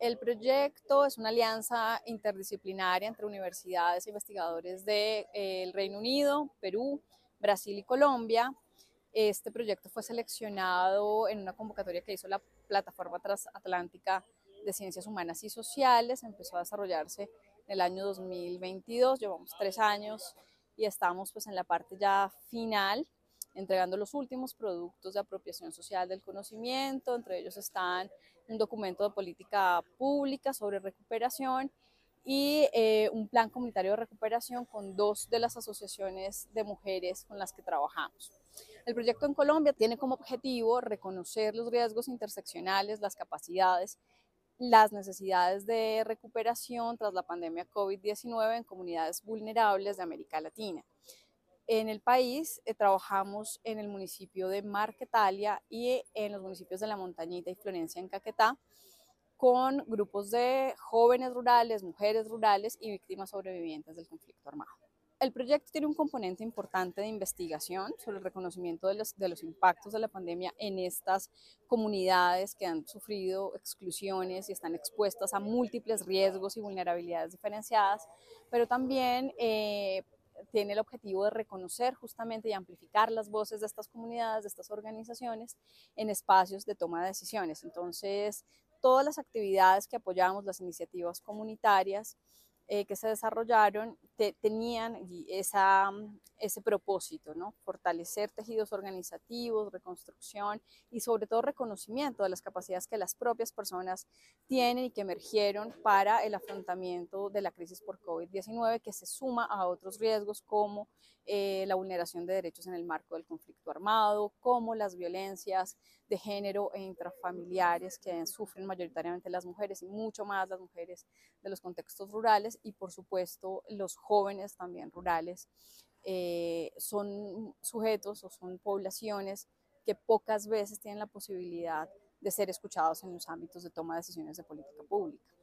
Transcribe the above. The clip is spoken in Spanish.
El proyecto es una alianza interdisciplinaria entre universidades e investigadores del Reino Unido, Perú, Brasil y Colombia. Este proyecto fue seleccionado en una convocatoria que hizo la Plataforma Transatlántica de Ciencias Humanas y Sociales. Empezó a desarrollarse en el año 2022, llevamos 3 años y estamos pues en la parte ya final, entregando los últimos productos de apropiación social del conocimiento. Entre ellos están un documento de política pública sobre recuperación y un plan comunitario de recuperación con 2 de las asociaciones de mujeres con las que trabajamos. El proyecto en Colombia tiene como objetivo reconocer los riesgos interseccionales, las capacidades, las necesidades de recuperación tras la pandemia COVID-19 en comunidades vulnerables de América Latina. En el país trabajamos en el municipio de Marquetalia y en los municipios de La Montañita y Florencia en Caquetá, con grupos de jóvenes rurales, mujeres rurales y víctimas sobrevivientes del conflicto armado. El proyecto tiene un componente importante de investigación sobre el reconocimiento de los impactos de la pandemia en estas comunidades que han sufrido exclusiones y están expuestas a múltiples riesgos y vulnerabilidades diferenciadas, pero también tiene el objetivo de reconocer justamente y amplificar las voces de estas comunidades, de estas organizaciones en espacios de toma de decisiones. Entonces, todas las actividades que apoyamos, las iniciativas comunitarias que se desarrollaron, tenían ese propósito, ¿no? Fortalecer tejidos organizativos, reconstrucción y sobre todo reconocimiento de las capacidades que las propias personas tienen y que emergieron para el afrontamiento de la crisis por COVID-19, que se suma a otros riesgos como la vulneración de derechos en el marco del conflicto armado, como las violencias de género e intrafamiliares que sufren mayoritariamente las mujeres y mucho más las mujeres de los contextos rurales, y por supuesto los jóvenes también rurales. Son sujetos o son poblaciones que pocas veces tienen la posibilidad de ser escuchados en los ámbitos de toma de decisiones de política pública.